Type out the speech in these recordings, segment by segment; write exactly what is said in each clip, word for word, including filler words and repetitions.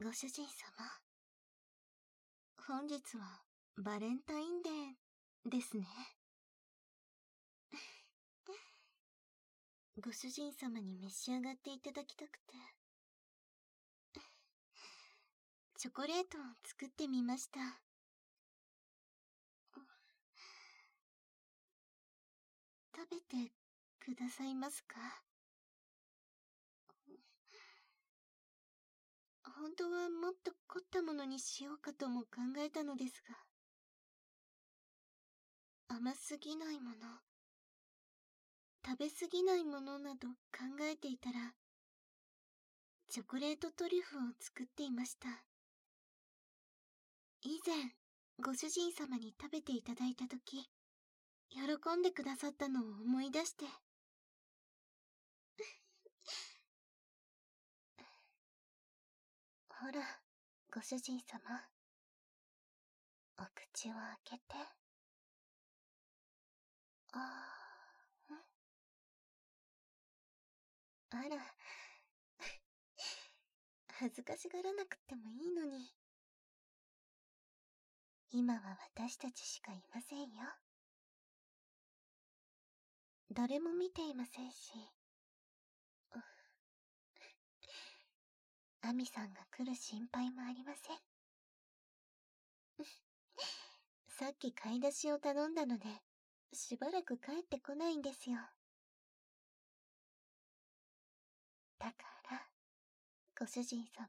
ご主人様。本日はバレンタインデーですね。ご主人様に召し上がっていただきたくて。チョコレートを作ってみました。食べてくださいますか？本当はもっと凝ったものにしようかとも考えたのですが、甘すぎないもの、食べすぎないものなど考えていたら、チョコレートトリュフを作っていました。以前、ご主人様に食べていただいたとき、喜んでくださったのを思い出して。ほら、ご主人様。お口を開けて。あー、んあら、恥ずかしがらなくてもいいのに。今は私たちしかいませんよ。誰も見ていませんし。アミさんが来る心配もありません。さっき買い出しを頼んだので、しばらく帰ってこないんですよ。だから、ご主人様。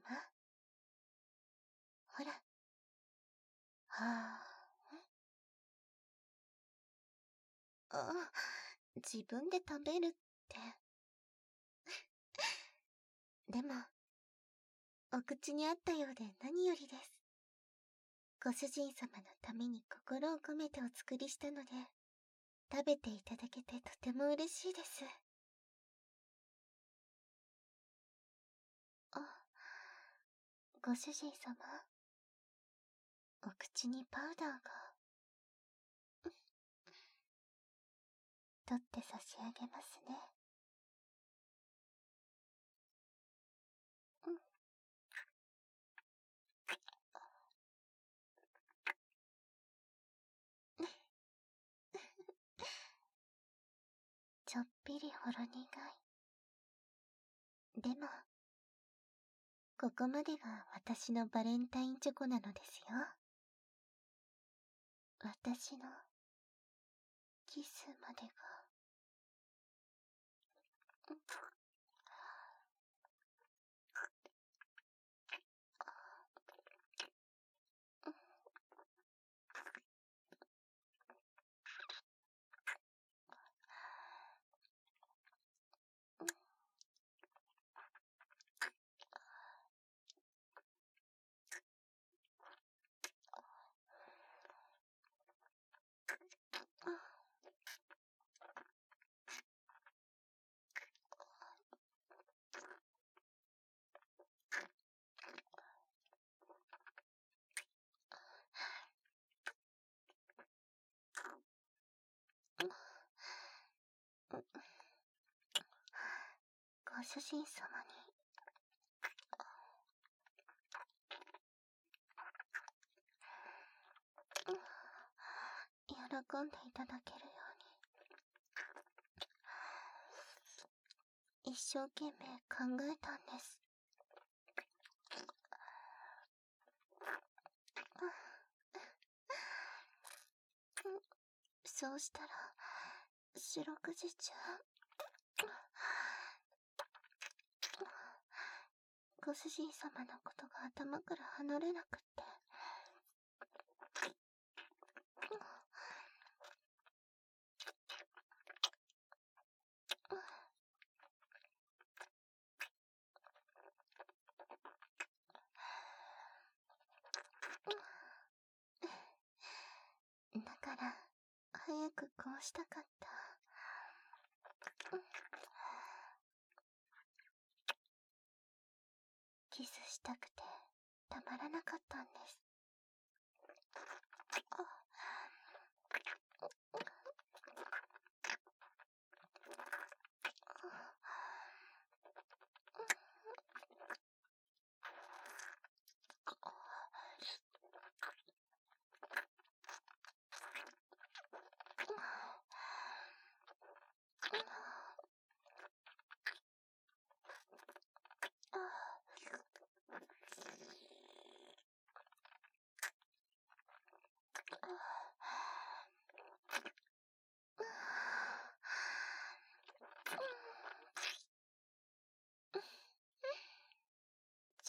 ほら。はぁ。あ、自分で食べるって。でも、お口に合ったようで何よりです。ご主人様のために心を込めてお作りしたので、食べていただけてとても嬉しいです。あ、ご主人様。お口にパウダーが。取って差し上げますね。うん。ちょっぴりほろ苦い。でも、ここまでが私のバレンタインチョコなのですよ。私のキスまでが。ご主人様に。喜んでいただけるように、一生懸命考えたんです。そうしたら、四六時中、ご主人様のことが頭から離れなくって。だから、早くこうしたかった。キスしたくて、たまらなかったんです。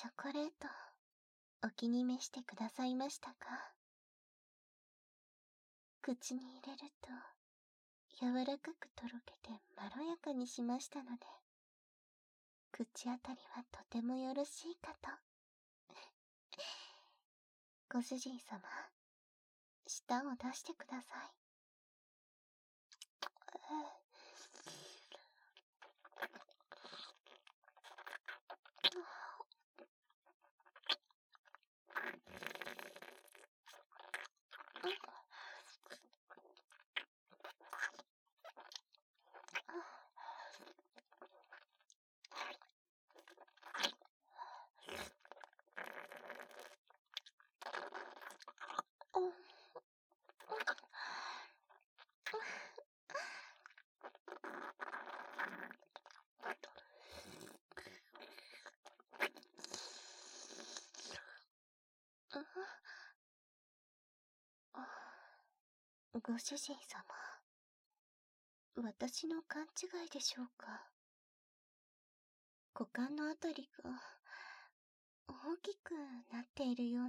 チョコレート、お気に召してくださいましたか？口に入れると、柔らかくとろけてまろやかにしましたので、口当たりはとてもよろしいかと。ご主人様、舌を出してください。ご主人様、私の勘違いでしょうか。股間のあたりが大きくなっているような。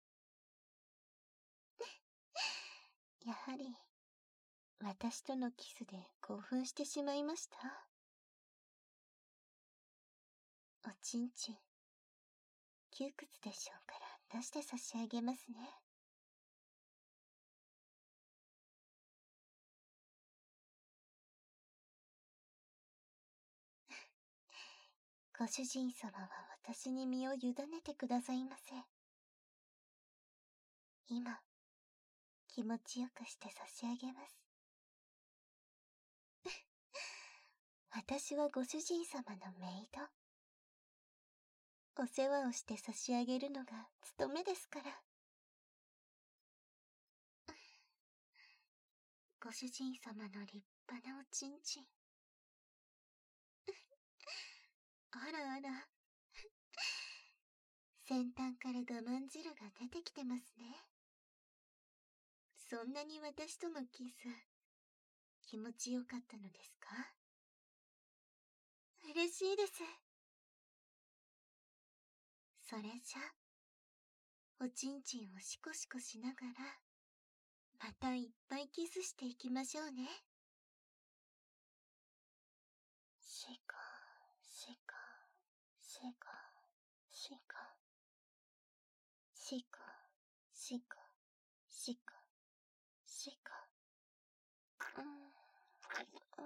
やはり私とのキスで興奮してしまいました。おちんちん窮屈でしょうから出して差し上げますね。ご主人様は私に身を委ねてくださいませ。今、気持ちよくして差し上げます。私はご主人様のメイド。お世話をして差し上げるのが務めですから。ご主人様の立派なおちんちん。あらあら。先端から我慢汁が出てきてますね。そんなに私とのキス、気持ちよかったのですか？嬉しいです。それじゃ、おちんちんをシコシコしながら、またいっぱいキスしていきましょうね。シコ、シコ、シコ、シコ、シコ、シコ、シコ、シコ。うん、うん、うん。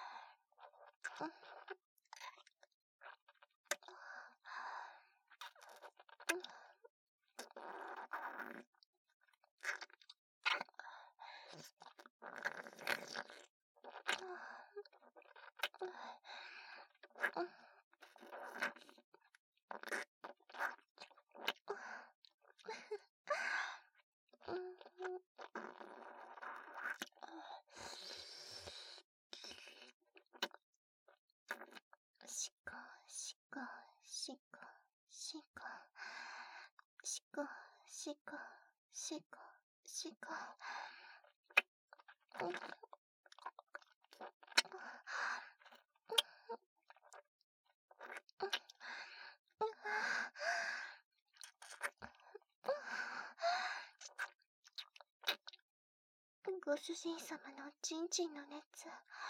シコ、シコ、シコ、シコ、シコ、シコ、シコ、シコ。ご主人様のちんちんの熱、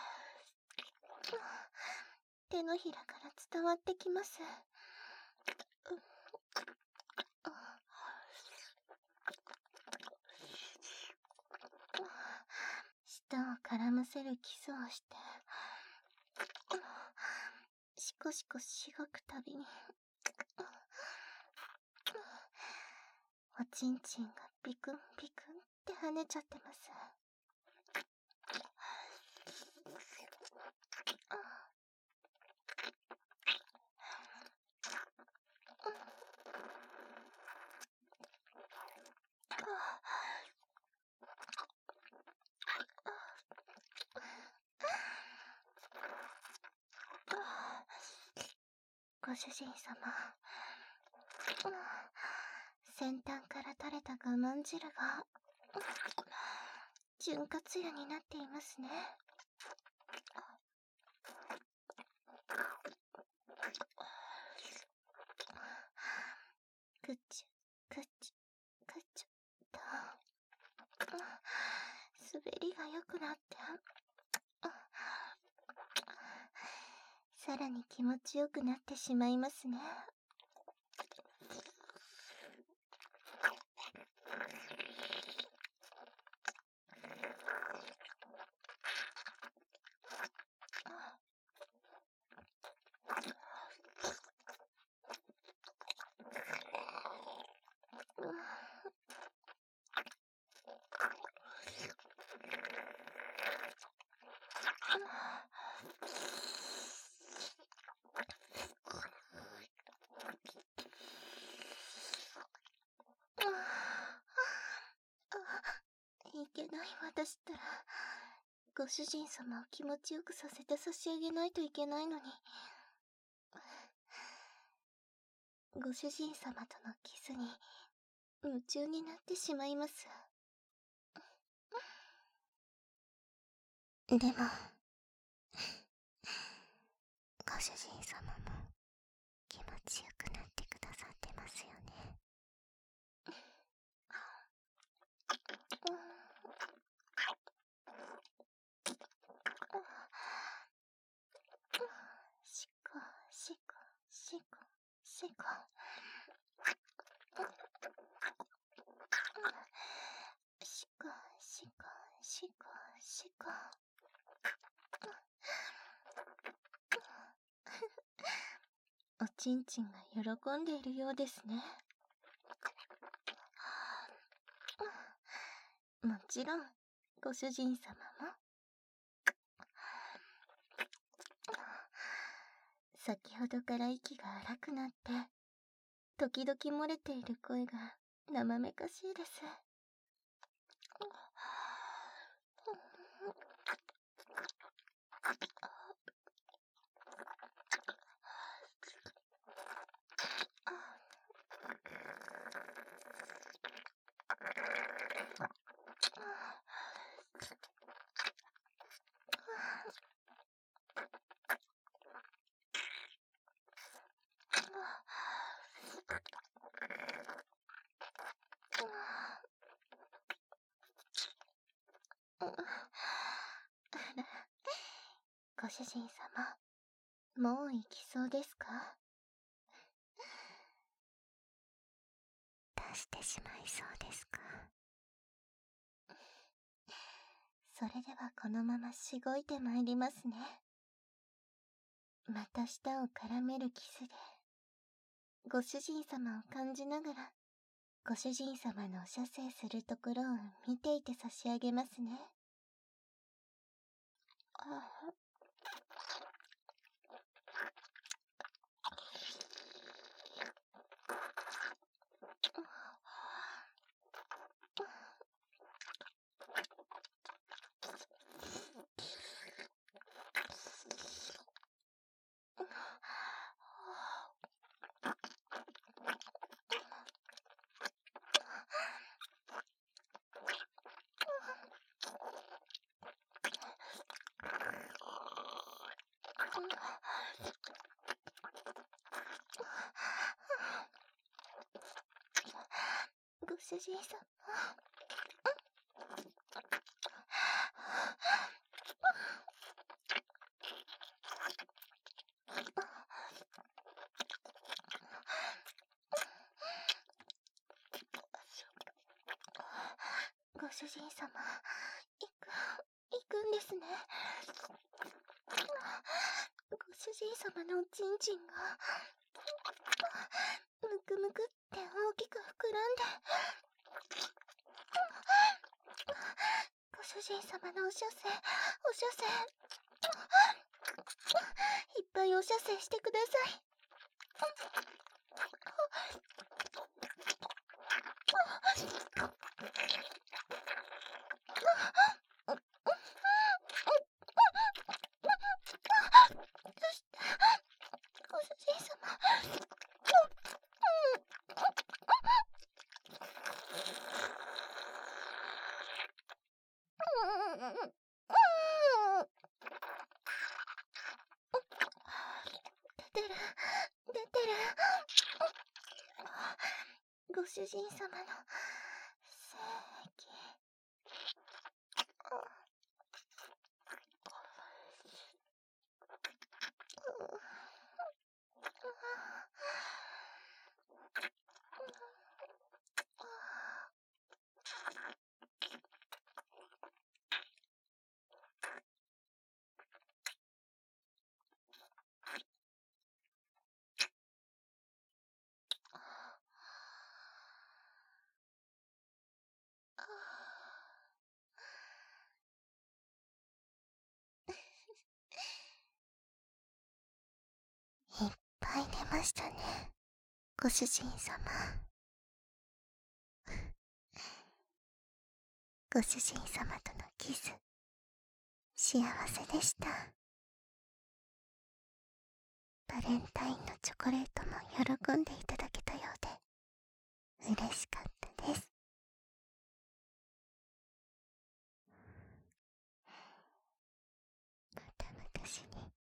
手のひらから伝わってきます。舌を絡ませるキスをして、シコシコしごくたびに、おちんちんがビクンビクンって跳ねちゃってます。ご主人様、先端から垂れた我慢汁が潤滑油になっていますね。 くちゅ、くちゅ、くちゅと、滑りが良くなって、さらに気持ちよくなってしまいますね。いけない私ったら、ご主人様を気持ちよくさせて差し上げないといけないのに。ご主人様とのキスに夢中になってしまいます。でも、ご主人様も気持ちよくなってくださってますよね。しこしこしこしこ。しこしこしこしこ。おちんちんが喜んでいるようですね。もちろん、ご主人様も。先ほどから息が荒くなって、時々漏れている声が生めかしいです。ご主人様、もう行きそうですか？出してしまいそうですか？それではこのまましごいてまいりますね。また舌を絡めるキスで、ご主人様を感じながら、ご主人様のお射精するところを見ていて差し上げますね。あご主人様。ご主人様、行く、行くんですね。ご主人様のおちんちんが、むくむくって大きく膨らんで、ご主人様のお射精、お射精、いっぱいお射精してください。ご主人様。出てる、 主人様の精液。いっぱい出ましたね、ご主人様。ご主人様とのキス、幸せでした。バレンタインのチョコレートも喜んでいただけたようで、嬉しかったです。また昔に